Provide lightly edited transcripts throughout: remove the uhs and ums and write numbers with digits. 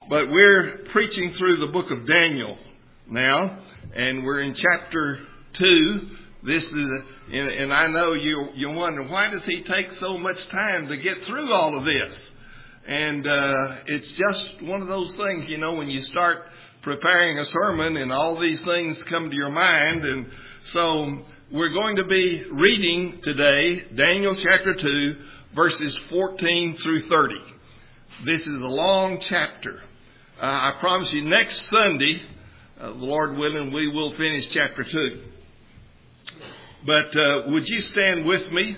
But we're preaching through the book of Daniel now, and we're in chapter 2. This is, and I know you're wondering, why does he take so much time to get through all of this? And it's just one of those things, when you start preparing a sermon and all these things come to your mind. And so we're going to be reading today Daniel chapter 2, verses 14 through 30. This is a long chapter. I promise you next Sunday, the Lord willing, we will finish chapter 2. But would you stand with me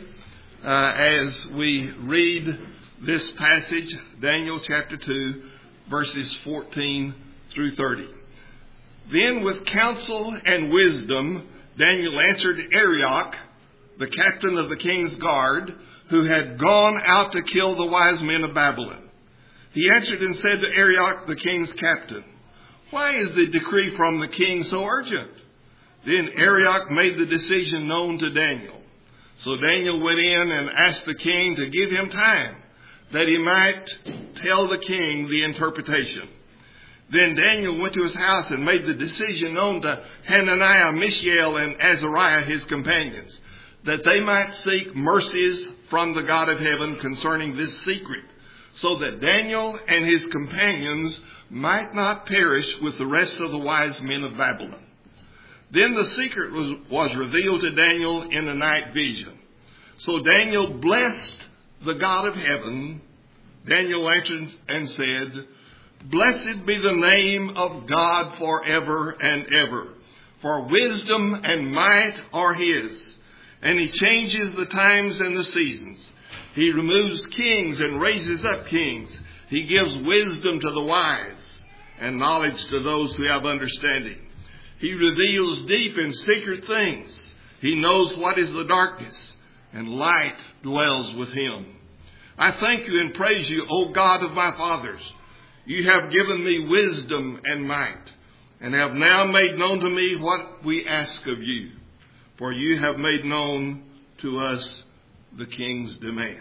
as we read this passage, Daniel chapter 2, verses 14 through 30. Then with counsel and wisdom, Daniel answered Arioch, the captain of the king's guard, who had gone out to kill the wise men of Babylon. He answered and said to Arioch, the king's captain, "Why is the decree from the king so urgent?" Then Arioch made the decision known to Daniel. So Daniel went in and asked the king to give him time, that he might tell the king the interpretation. Then Daniel went to his house and made the decision known to Hananiah, Mishael, and Azariah, his companions, that they might seek mercies from the God of heaven concerning this secret, so that Daniel and his companions might not perish with the rest of the wise men of Babylon. Then the secret was revealed to Daniel in a night vision. So Daniel blessed the God of heaven. Daniel answered and said, "Blessed be the name of God forever and ever, for wisdom and might are his, and he changes the times and the seasons. He removes kings and raises up kings. He gives wisdom to the wise and knowledge to those who have understanding. He reveals deep and secret things. He knows what is the darkness, and light dwells with him. I thank you and praise you, O God of my fathers. You have given me wisdom and might, and have now made known to me what we ask of you. For you have made known to us the king's demand."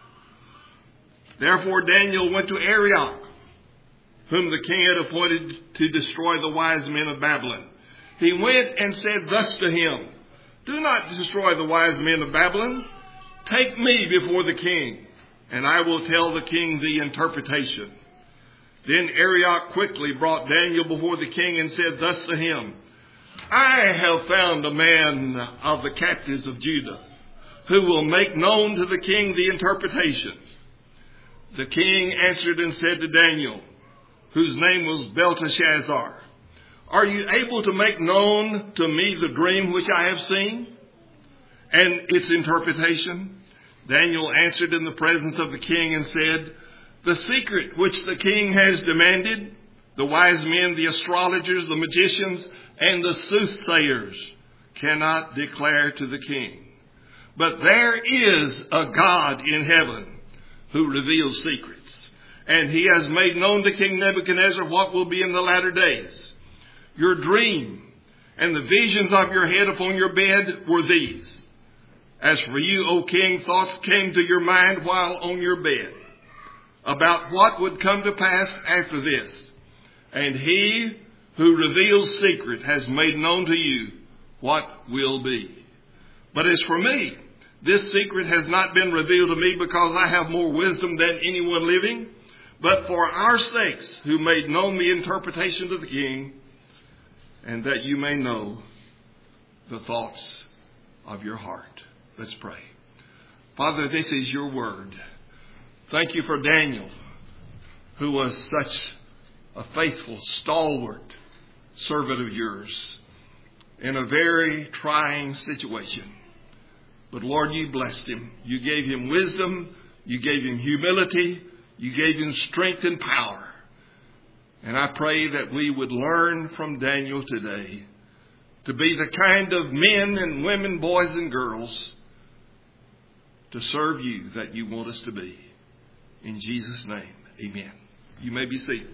Therefore Daniel went to Arioch, whom the king had appointed to destroy the wise men of Babylon. He went and said thus to him, "Do not destroy the wise men of Babylon. Take me before the king, and I will tell the king the interpretation." Then Arioch quickly brought Daniel before the king and said thus to him, "I have found a man of the captives of Judah, who will make known to the king the interpretation." The king answered and said to Daniel, whose name was Belteshazzar, "Are you able to make known to me the dream which I have seen and its interpretation?" Daniel answered in the presence of the king and said, "The secret which the king has demanded, the wise men, the astrologers, the magicians, and the soothsayers cannot declare to the king. But there is a God in heaven who reveals secrets, and he has made known to King Nebuchadnezzar what will be in the latter days. Your dream and the visions of your head upon your bed were these. As for you, O king, thoughts came to your mind while on your bed about what would come to pass after this. And he who reveals secret has made known to you what will be. But as for me, this secret has not been revealed to me because I have more wisdom than anyone living, but for our sakes who made known the interpretation to the king, and that you may know the thoughts of your heart." Let's pray. Father, this is your word. Thank you for Daniel, who was such a faithful, stalwart servant of yours in a very trying situation. But Lord, you blessed him. You gave him wisdom. You gave him humility. You gave him strength and power. And I pray that we would learn from Daniel today to be the kind of men and women, boys and girls, to serve you that you want us to be. In Jesus' name, amen. You may be seated.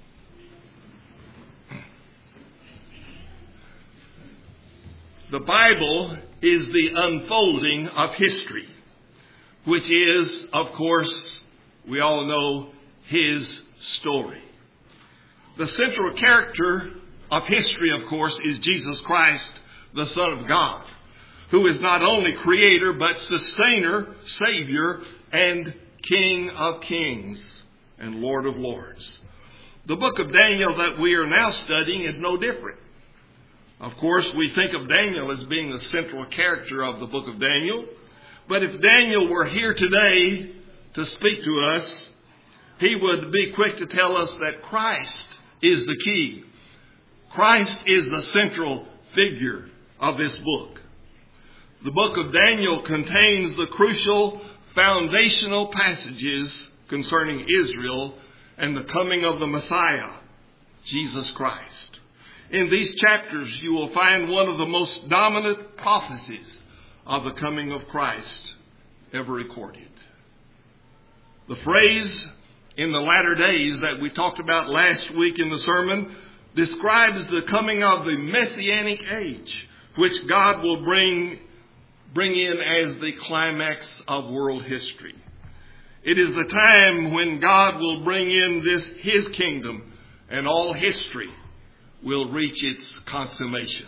The Bible is the unfolding of history, which is, of course, we all know, his story. The central character of history, of course, is Jesus Christ, the Son of God, who is not only creator, but sustainer, savior, and King of kings and Lord of lords. The book of Daniel that we are now studying is no different. Of course, we think of Daniel as being the central character of the book of Daniel. But if Daniel were here today to speak to us, he would be quick to tell us that Christ is the key. Christ is the central figure of this book. The book of Daniel contains the crucial foundational passages concerning Israel and the coming of the Messiah, Jesus Christ. In these chapters, you will find one of the most dominant prophecies of the coming of Christ ever recorded. The phrase "in the latter days" that we talked about last week in the sermon describes the coming of the Messianic age, which God will bring in as the climax of world history. It is the time when God will bring in His kingdom, and all history will reach its consummation.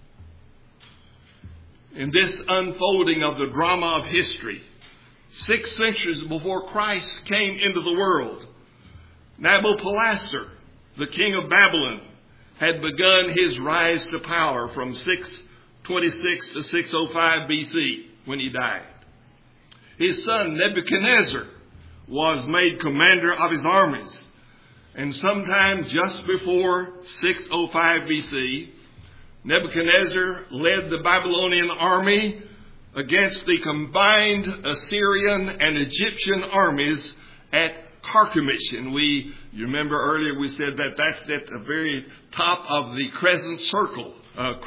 In this unfolding of the drama of history, 6 centuries before Christ came into the world, Nabopolassar, the king of Babylon, had begun his rise to power from 626 to 605 BC when he died. His son Nebuchadnezzar was made commander of his armies. And sometime just before 605 BC, Nebuchadnezzar led the Babylonian army against the combined Assyrian and Egyptian armies at Carchemish. And you remember earlier we said that that's at the very top of the crescent circle.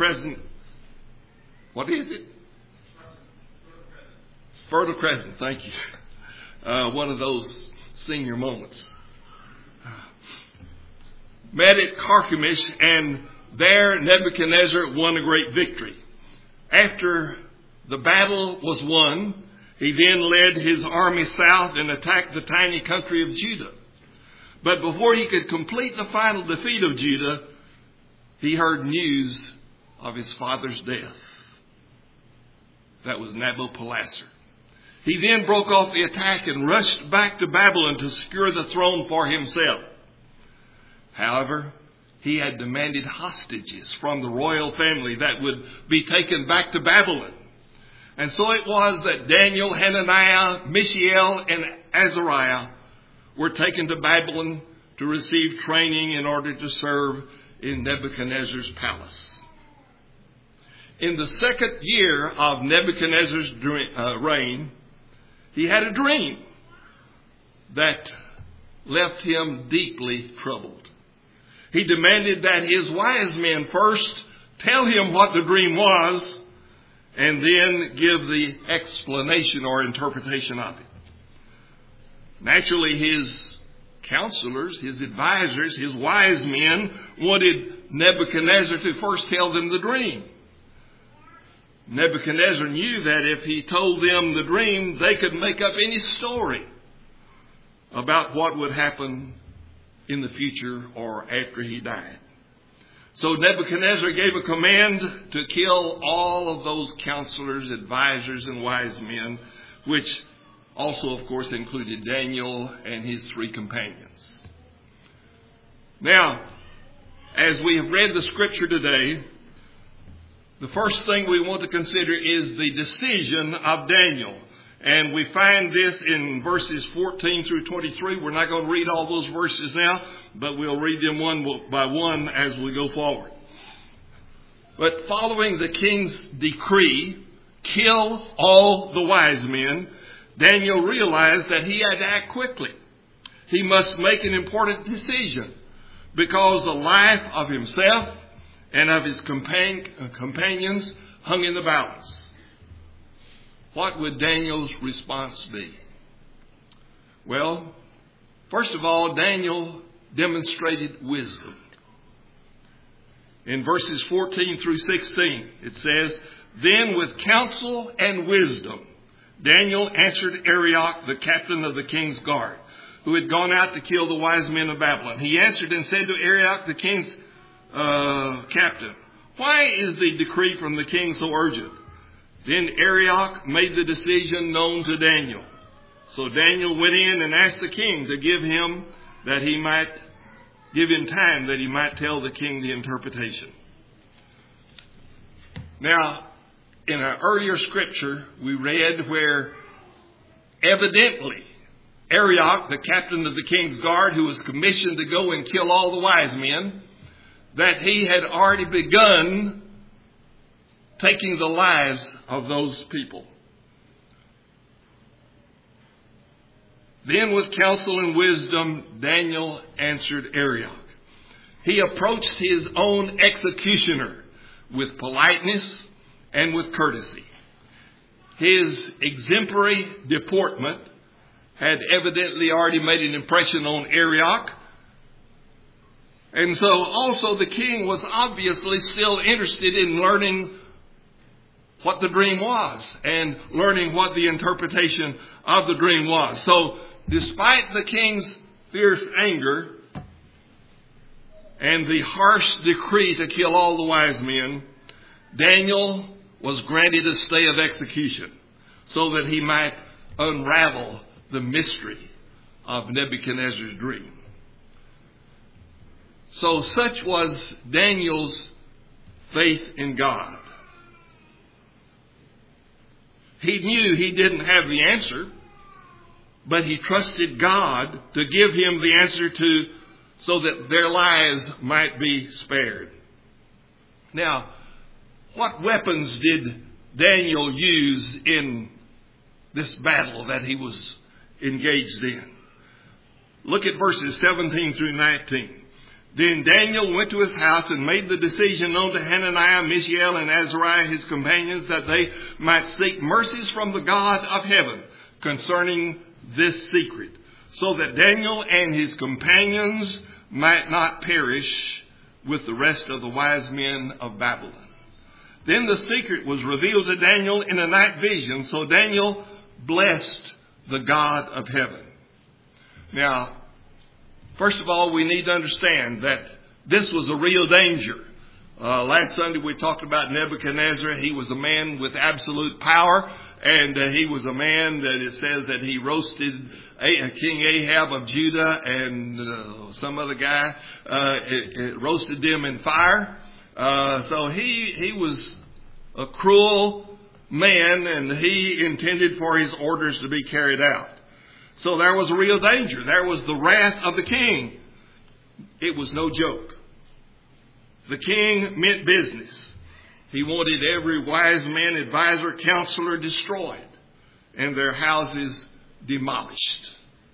What is it? Fertile Crescent, thank you. One of those senior moments. Met at Carchemish, and there Nebuchadnezzar won a great victory. After the battle was won, he then led his army south and attacked the tiny country of Judah. But before he could complete the final defeat of Judah, he heard news of his father's death. That was Nabopolassar. He then broke off the attack and rushed back to Babylon to secure the throne for himself. However, he had demanded hostages from the royal family that would be taken back to Babylon. And so it was that Daniel, Hananiah, Mishael, and Azariah were taken to Babylon to receive training in order to serve in Nebuchadnezzar's palace. In the second year of Nebuchadnezzar's reign, he had a dream that left him deeply troubled. He demanded that his wise men first tell him what the dream was and then give the explanation or interpretation of it. Naturally, his counselors, his advisors, his wise men wanted Nebuchadnezzar to first tell them the dream. Nebuchadnezzar knew that if he told them the dream, they could make up any story about what would happen in the future or after he died. So Nebuchadnezzar gave a command to kill all of those counselors, advisors, and wise men, which also, of course, included Daniel and his 3 companions. Now, as we have read the scripture today, the first thing we want to consider is the decision of Daniel. And we find this in verses 14 through 23. We're not going to read all those verses now, but we'll read them one by one as we go forward. But following the king's decree, kill all the wise men, Daniel realized that he had to act quickly. He must make an important decision because the life of himself and of his companions hung in the balance. What would Daniel's response be? Well, first of all, Daniel demonstrated wisdom. In verses 14 through 16, it says, "Then with counsel and wisdom, Daniel answered Arioch, the captain of the king's guard." who had gone out to kill the wise men of Babylon. He answered and said to Arioch, the king's captain, "Why is the decree from the king so urgent?" Then Arioch made the decision known to Daniel. So Daniel went in and asked the king to give him time that he might tell the king the interpretation. Now, in an earlier scripture, we read where evidently Arioch, the captain of the king's guard, who was commissioned to go and kill all the wise men, that he had already begun taking the lives of those people. Then with counsel and wisdom, Daniel answered Arioch. He approached his own executioner with politeness and with courtesy. His exemplary deportment had evidently already made an impression on Arioch. And so also the king was obviously still interested in learning what the dream was and learning what the interpretation of the dream was. So despite the king's fierce anger and the harsh decree to kill all the wise men, Daniel was granted a stay of execution so that he might unravel the mystery of Nebuchadnezzar's dream. So such was Daniel's faith in God. He knew he didn't have the answer, but he trusted God to give him the answer so that their lives might be spared. Now, what weapons did Daniel use in this battle that he was engaged in? Look at verses 17 through 19. Then Daniel went to his house and made the decision known to Hananiah, Mishael, and Azariah, his companions, that they might seek mercies from the God of heaven concerning this secret, so that Daniel and his companions might not perish with the rest of the wise men of Babylon. Then the secret was revealed to Daniel in a night vision, so Daniel blessed the God of heaven. Now, first of all, we need to understand that this was a real danger. Last Sunday we talked about Nebuchadnezzar. He was a man with absolute power, and he was a man that it says that he roasted King Ahab of Judah and some other guy, roasted them in fire. So he was a cruel man, and he intended for his orders to be carried out. So there was a real danger. There was the wrath of the king. It was no joke. The king meant business. He wanted every wise man, advisor, counselor destroyed and their houses demolished.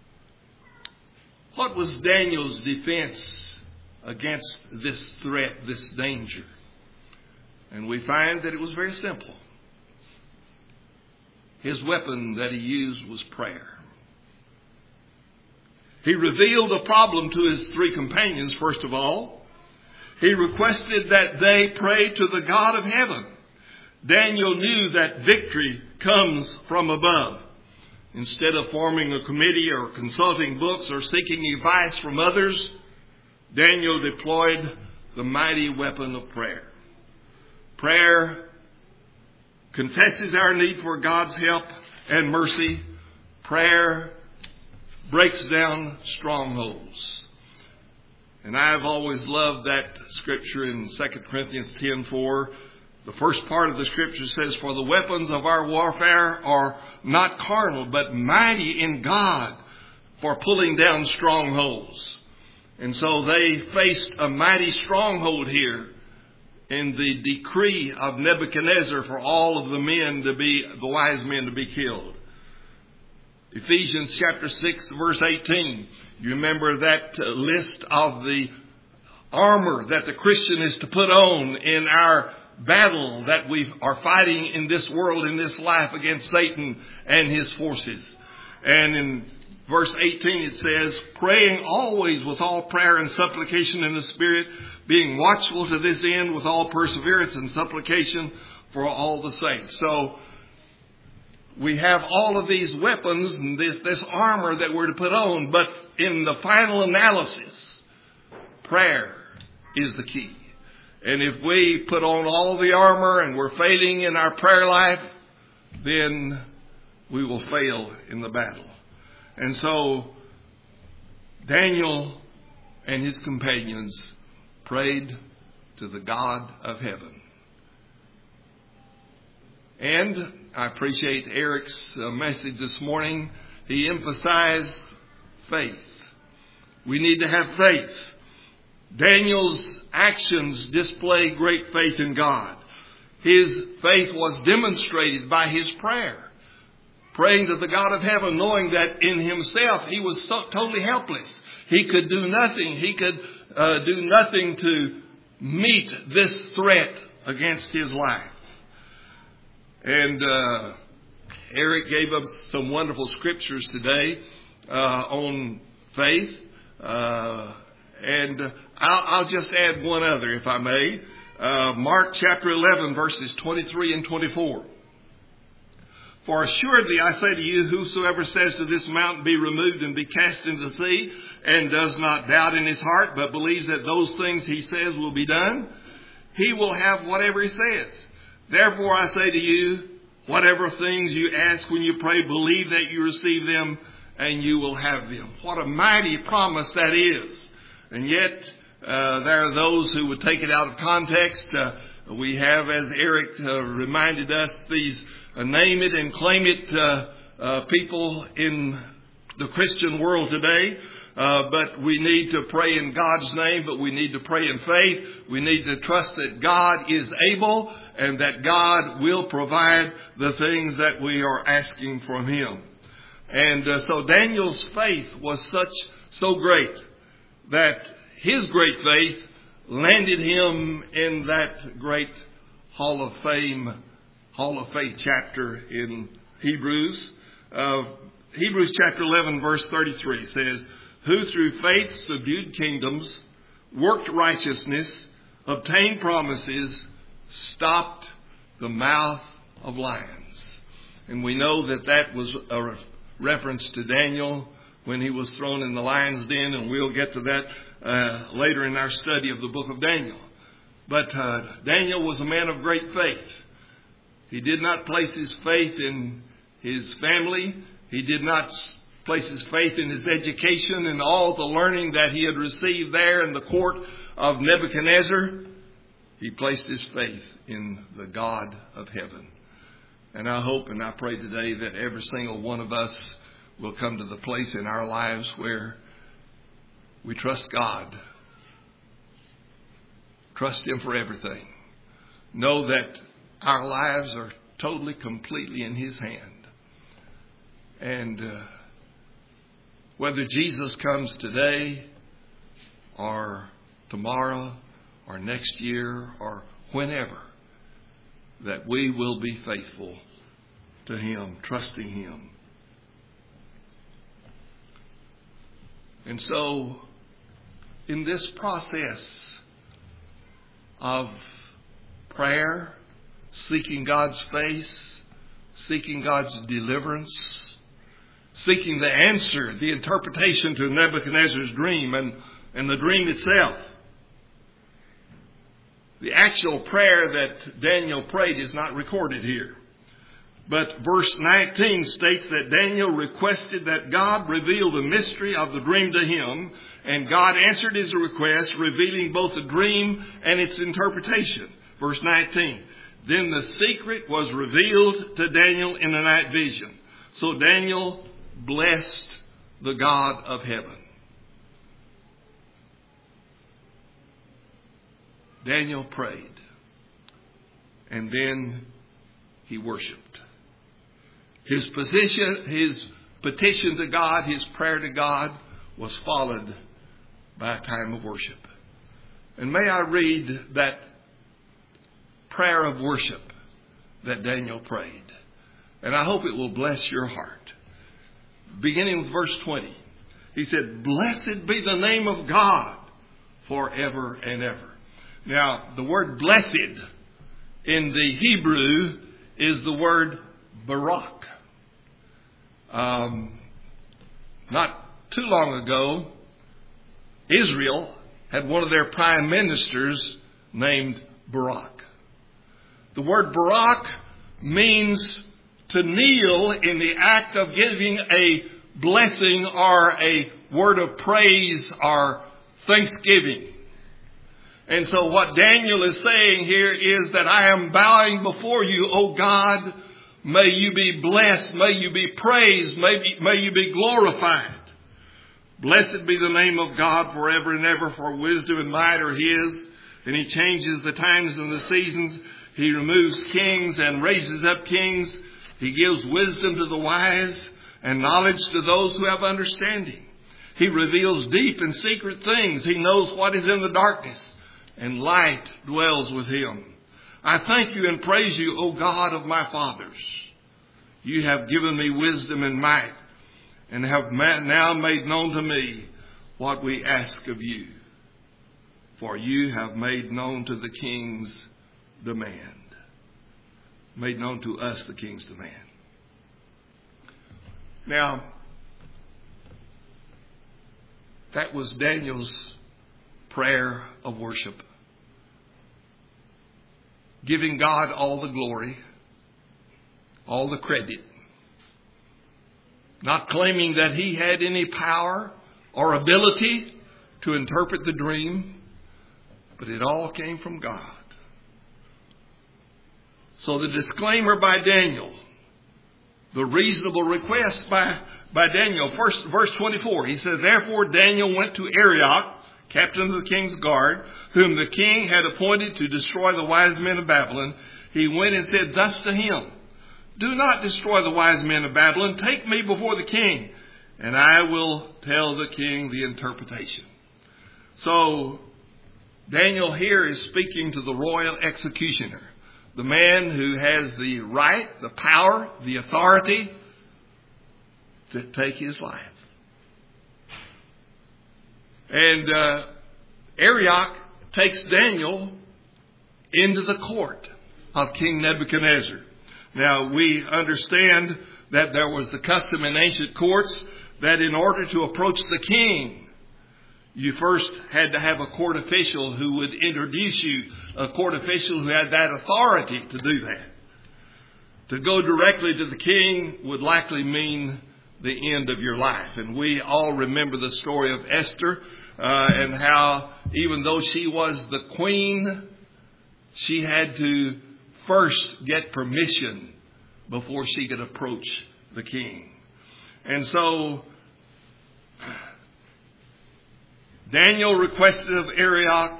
What was Daniel's defense against this threat, this danger? And we find that it was very simple. His weapon that he used was prayer. He revealed a problem to his three companions, first of all. He requested that they pray to the God of heaven. Daniel knew that victory comes from above. Instead of forming a committee or consulting books or seeking advice from others, Daniel deployed the mighty weapon of prayer. Prayer confesses our need for God's help and mercy. Prayer breaks down strongholds. And I've always loved that scripture in 2 Corinthians 10:4. The first part of the scripture says, "For the weapons of our warfare are not carnal, but mighty in God for pulling down strongholds." And so they faced a mighty stronghold here in the decree of Nebuchadnezzar for all of the wise men to be killed. Ephesians chapter 6 verse 18. You remember that list of the armor that the Christian is to put on in our battle that we are fighting in this world, in this life, against Satan and his forces. And in verse 18 it says, "Praying always with all prayer and supplication in the Spirit, being watchful to this end with all perseverance and supplication for all the saints." So we have all of these weapons and this armor that we're to put on. But in the final analysis, prayer is the key. And if we put on all the armor and we're failing in our prayer life, then we will fail in the battle. And so Daniel and his companions prayed to the God of heaven. And I appreciate Eric's message this morning. He emphasized faith. We need to have faith. Daniel's actions display great faith in God. His faith was demonstrated by his prayer. Praying to the God of heaven, knowing that in himself he was so totally helpless. He could do nothing. He could do nothing to meet this threat against his life. And Eric gave us some wonderful scriptures today on faith. And I'll just add one other, if I may. Mark chapter 11, verses 23 and 24. For assuredly I say to you, whosoever says to this mountain, be removed and be cast into the sea, and does not doubt in his heart, but believes that those things he says will be done, he will have whatever he says. Therefore I say to you, whatever things you ask when you pray, believe that you receive them, and you will have them. What a mighty promise that is. And yet, there are those who would take it out of context. We have, as Eric reminded us, these name it and claim it people in the Christian world today. But we need to pray in God's name, but we need to pray in faith. We need to trust that God is able and that God will provide the things that we are asking from Him. And so Daniel's faith was so great that his great faith landed him in that great Hall of Faith chapter in Hebrews. Hebrews chapter 11 verse 33 says, who through faith subdued kingdoms, worked righteousness, obtained promises, stopped the mouth of lions. And we know that that was a reference to Daniel when he was thrown in the lion's den, and we'll get to that later in our study of the book of Daniel. But Daniel was a man of great faith. He did not place his faith in his family. He did not place his faith in his education and all the learning that he had received there in the court of Nebuchadnezzar. He placed his faith in the God of heaven. And I hope and I pray today that every single one of us will come to the place in our lives where we trust God. Trust Him for everything. Know that our lives are totally, completely in His hand. And whether Jesus comes today or tomorrow or next year or whenever, that we will be faithful to Him, trusting Him. And so, in this process of prayer, seeking God's face, seeking God's deliverance, seeking the answer, the interpretation to Nebuchadnezzar's dream and the dream itself. The actual prayer that Daniel prayed is not recorded here. But verse 19 states that Daniel requested that God reveal the mystery of the dream to him, and God answered his request, revealing both the dream and its interpretation. Verse 19. Then the secret was revealed to Daniel in the night vision. So Daniel blessed the God of heaven. Daniel prayed, and then he worshiped. His petition to God, his prayer to God was followed by a time of worship. And may I read that prayer of worship that Daniel prayed. And I hope it will bless your heart. Beginning with verse 20. He said, blessed be the name of God forever and ever. Now, the word blessed in the Hebrew is the word Barak. Not too long ago, Israel had one of their prime ministers named Barak. The word Barak means to kneel in the act of giving a blessing or a word of praise or thanksgiving. And so what Daniel is saying here is that I am bowing before you, O God. May you be blessed. May you be praised. May you be glorified. Blessed be the name of God forever and ever, for wisdom and might are His. And He changes the times and the seasons. He removes kings and raises up kings. He gives wisdom to the wise and knowledge to those who have understanding. He reveals deep and secret things. He knows what is in the darkness, and light dwells with Him. I thank you and praise you, O God of my fathers. You have given me wisdom and might, and have now made known to me what we ask of you. For you have made known to the king's demand. Made known to us the king's demand. Now, that was Daniel's prayer of worship. Giving God all the glory, all the credit. Not claiming that he had any power or ability to interpret the dream, but it all came from God. So the disclaimer by Daniel, the reasonable request by Daniel, first verse 24, he says, therefore Daniel went to Arioch, captain of the king's guard, whom the king had appointed to destroy the wise men of Babylon. He went and said thus to him, do not destroy the wise men of Babylon. Take me before the king, and I will tell the king the interpretation. So Daniel here is speaking to the royal executioner, the man who has the right, the power, the authority to take his life. And Arioch takes Daniel into the court of King Nebuchadnezzar. Now, we understand that there was the custom in ancient courts that in order to approach the king, you first had to have a court official who would introduce you, a court official who had that authority to do that. To go directly to the king would likely mean the end of your life. And we all remember the story of Esther and how even though she was the queen, she had to first get permission before she could approach the king. And so Daniel requested of Arioch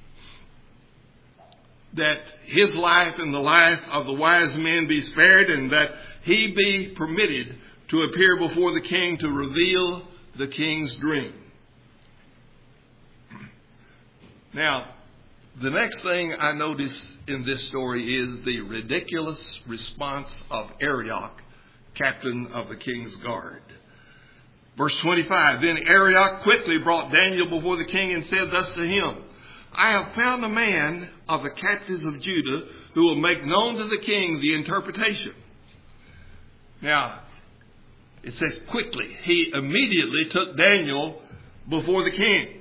that his life and the life of the wise men be spared, and that he be permitted to appear before the king to reveal the king's dream. Now, the next thing I notice in this story is the ridiculous response of Arioch, captain of the king's guard. Verse 25, then Arioch quickly brought Daniel before the king and said thus to him, I have found a man of the captives of Judah who will make known to the king the interpretation. Now, it says quickly. He immediately took Daniel before the king.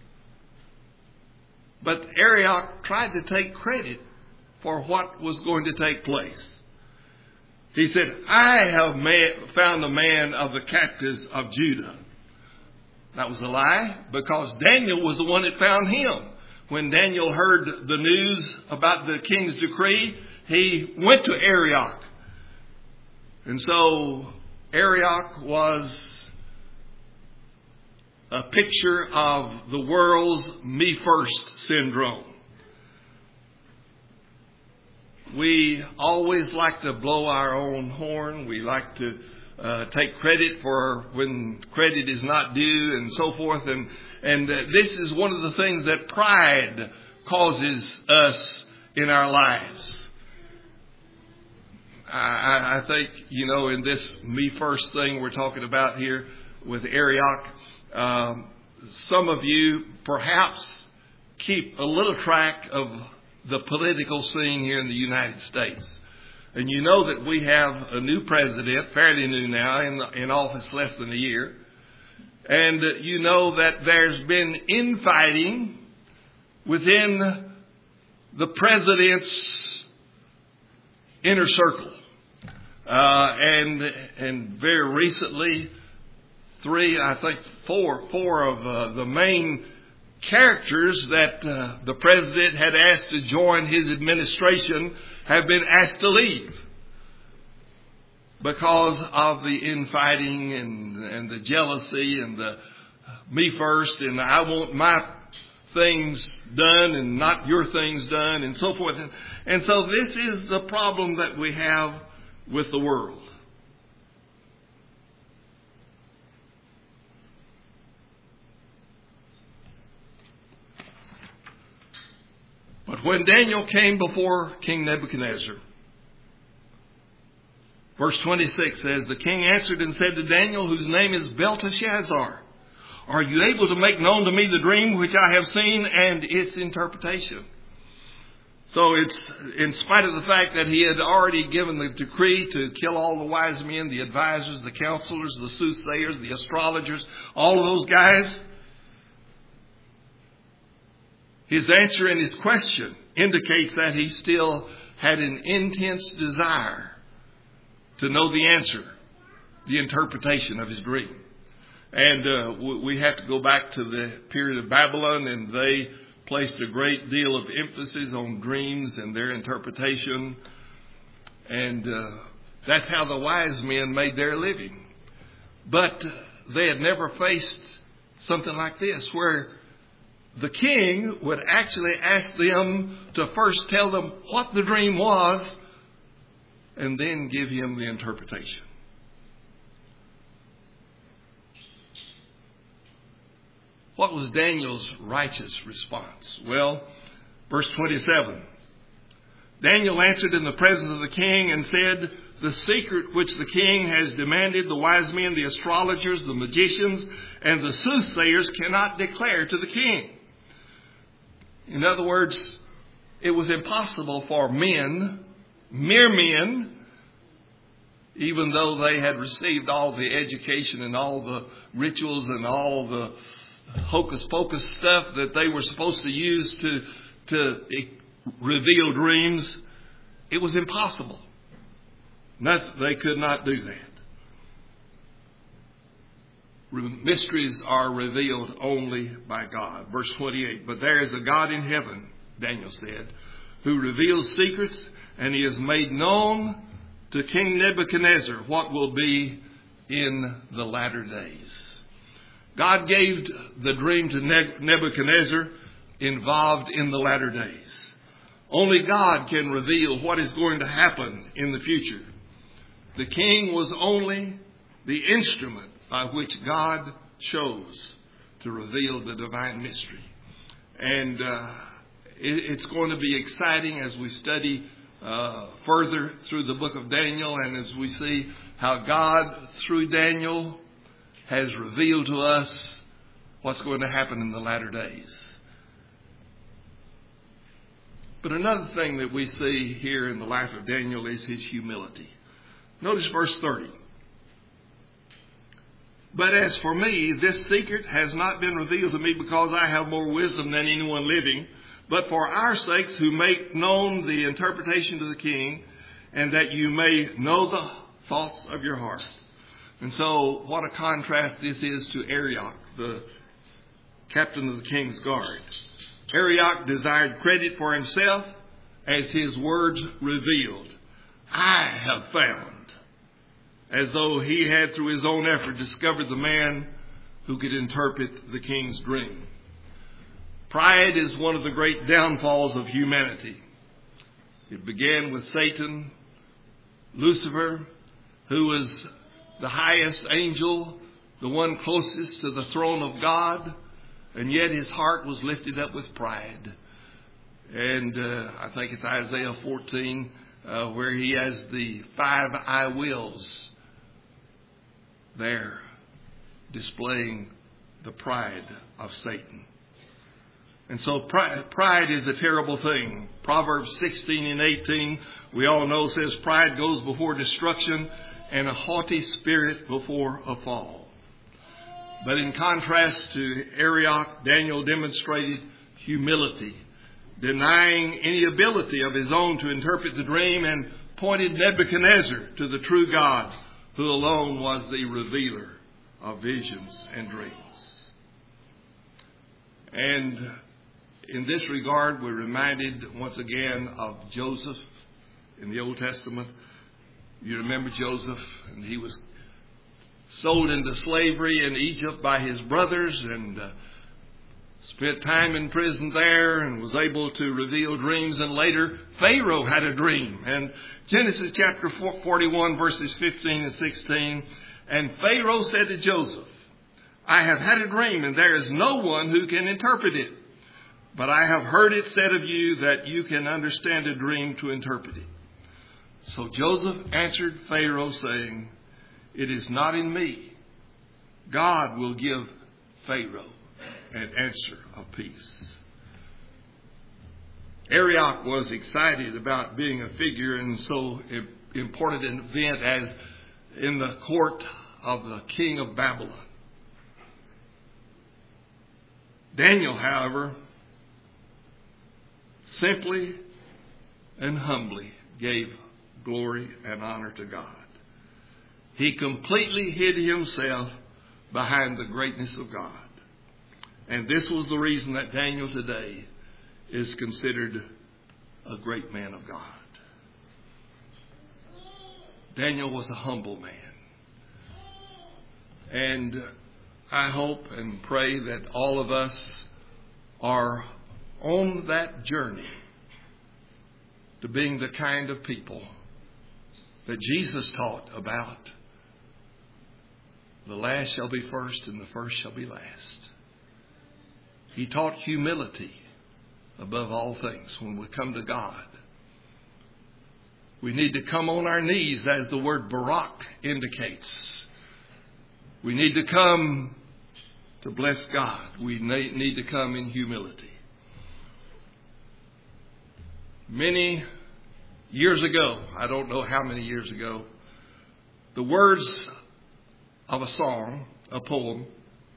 But Arioch tried to take credit for what was going to take place. He said, I have found a man of the captives of Judah. That was a lie, because Daniel was the one that found him. When Daniel heard the news about the king's decree, he went to Arioch. And so Arioch was a picture of the world's me first syndrome. We always like to blow our own horn. We like to take credit for when credit is not due and so forth. And this is one of the things that pride causes us in our lives. I think, in this me first thing we're talking about here with Arioch, some of you perhaps keep a little track of the political scene here in the United States. And you know that we have a new president, fairly new now, in office less than a year. And you know that there's been infighting within the president's inner circle. And very recently, four of the main characters that the president had asked to join his administration have been asked to leave because of the infighting and the jealousy and the me first and I want my things done and not your things done and so forth. And so this is the problem that we have with the world. But when Daniel came before King Nebuchadnezzar, verse 26 says, the king answered and said to Daniel, whose name is Belteshazzar, are you able to make known to me the dream which I have seen and its interpretation? So it's in spite of the fact that he had already given the decree to kill all the wise men, the advisors, the counselors, the soothsayers, the astrologers, all of those guys, his answer and his question indicates that he still had an intense desire to know the answer, the interpretation of his dream. And we have to go back to the period of Babylon, and they placed a great deal of emphasis on dreams and their interpretation. And that's how the wise men made their living. But they had never faced something like this, where the king would actually ask them to first tell them what the dream was and then give him the interpretation. What was Daniel's righteous response? Well, verse 27. Daniel answered in the presence of the king and said, the secret which the king has demanded, the wise men, the astrologers, the magicians, and the soothsayers cannot declare to the king. In other words, it was impossible for men, mere men, even though they had received all the education and all the rituals and all the hocus pocus stuff that they were supposed to use to reveal dreams, it was impossible. They could not do that. Mysteries are revealed only by God. Verse 28, but there is a God in heaven, Daniel said, who reveals secrets, and he has made known to King Nebuchadnezzar what will be in the latter days. God gave the dream to Nebuchadnezzar involved in the latter days. Only God can reveal what is going to happen in the future. The king was only the instrument by which God chose to reveal the divine mystery. And it's going to be exciting as we study further through the book of Daniel, and as we see how God, through Daniel, has revealed to us what's going to happen in the latter days. But another thing that we see here in the life of Daniel is his humility. Notice verse 30. But as for me, this secret has not been revealed to me because I have more wisdom than anyone living, but for our sakes who make known the interpretation to the king, and that you may know the thoughts of your heart. And so what a contrast this is to Arioch, the captain of the king's guard. Arioch desired credit for himself as his words revealed. I have found. As though he had, through his own effort, discovered the man who could interpret the king's dream. Pride is one of the great downfalls of humanity. It began with Satan, Lucifer, who was the highest angel, the one closest to the throne of God, and yet his heart was lifted up with pride. And I think it's Isaiah 14, where he has the 5 I wills there, displaying the pride of Satan. And so pride is a terrible thing. Proverbs 16 and 18, we all know, says pride goes before destruction and a haughty spirit before a fall. But in contrast to Arioch, Daniel demonstrated humility, denying any ability of his own to interpret the dream, and pointed Nebuchadnezzar to the true God, who alone was the revealer of visions and dreams. And in this regard, we're reminded once again of Joseph in the Old Testament. You remember Joseph, and he was sold into slavery in Egypt by his brothers, and spent time in prison there and was able to reveal dreams. And later, Pharaoh had a dream. And Genesis chapter 41, verses 15 and 16. And Pharaoh said to Joseph, I have had a dream, and there is no one who can interpret it. But I have heard it said of you that you can understand a dream to interpret it. So Joseph answered Pharaoh, saying, it is not in me. God will give Pharaoh an answer of peace. Arioch was excited about being a figure in so important an event as in the court of the king of Babylon. Daniel, however, simply and humbly gave glory and honor to God. He completely hid himself behind the greatness of God. And this was the reason that Daniel today is considered a great man of God. Daniel was a humble man. And I hope and pray that all of us are on that journey to being the kind of people that Jesus taught about. The last shall be first and the first shall be last. He taught humility above all things when we come to God. We need to come on our knees, as the word Barak indicates. We need to come to bless God. We need to come in humility. Many years ago, I don't know how many years ago, the words of a song, a poem,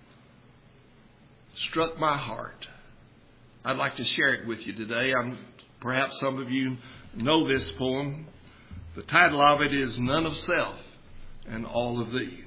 struck my heart. I'd like to share it with you today. Perhaps some of you know this poem. The title of it is None of Self and All of Thee.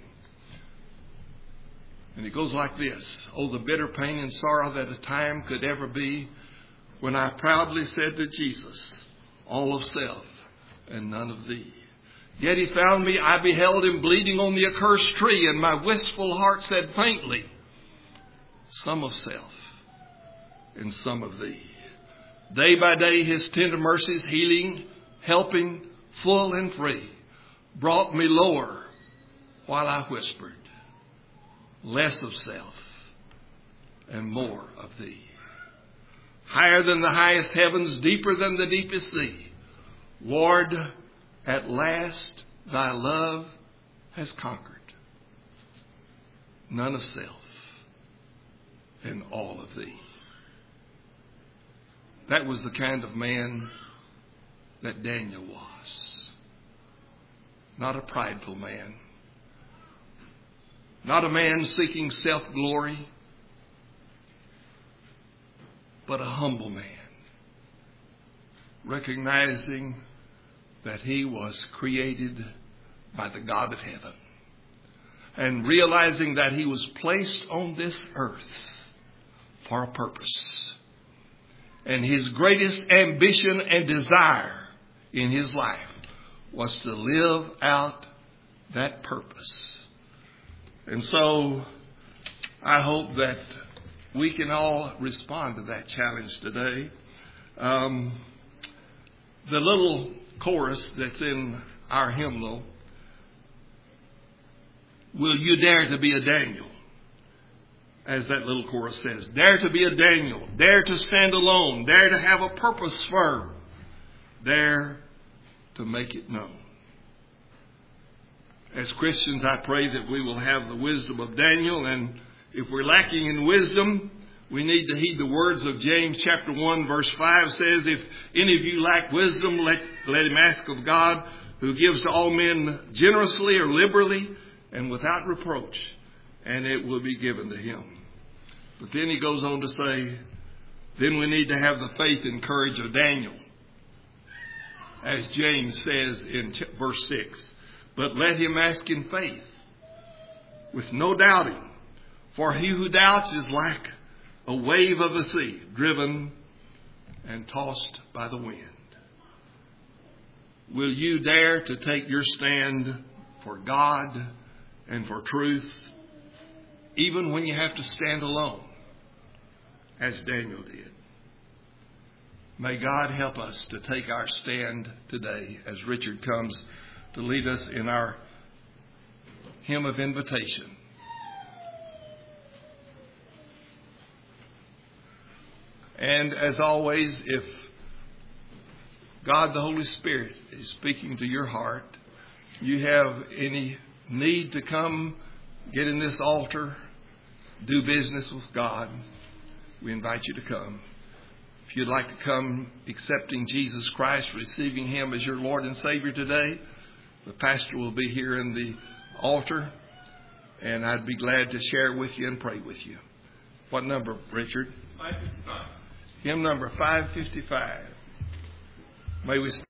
And it goes like this. Oh, the bitter pain and sorrow that a time could ever be, when I proudly said to Jesus, all of self and none of thee. Yet he found me, I beheld him bleeding on the accursed tree, and my wistful heart said faintly, some of self and some of thee. Day by day his tender mercies healing, helping, full and free, brought me lower while I whispered, less of self and more of thee. Higher than the highest heavens, deeper than the deepest sea, Lord, at last thy love has conquered. None of self and all of thee. That was the kind of man that Daniel was. Not a prideful man. Not a man seeking self-glory, but a humble man, recognizing that he was created by the God of heaven, and realizing that he was placed on this earth for a purpose. And his greatest ambition and desire in his life was to live out that purpose. And so I hope that we can all respond to that challenge today. The little chorus that's in our hymnal, will you dare to be a Daniel? As that little chorus says, dare to be a Daniel, dare to stand alone, dare to have a purpose firm, dare to make it known. As Christians, I pray that we will have the wisdom of Daniel, and if we're lacking in wisdom, We need to heed the words of James chapter 1 verse 5 says, if any of you lack wisdom, let him ask of God, who gives to all men generously or liberally and without reproach, and it will be given to him. But then he goes on to say, then we need to have the faith and courage of Daniel. As James says in verse 6, but let him ask in faith, with no doubting. For he who doubts is like a wave of the sea, driven and tossed by the wind. Will you dare to take your stand for God and for truth, even when you have to stand alone, as Daniel did? May God help us to take our stand today as Richard comes to lead us in our hymn of invitation. And as always, if God the Holy Spirit is speaking to your heart, you have any need to come, get in this altar, do business with God, we invite you to come. If you'd like to come accepting Jesus Christ, receiving Him as your Lord and Savior today, the pastor will be here in the altar, and I'd be glad to share with you and pray with you. What number, Richard? 555. Hymn number 555. May we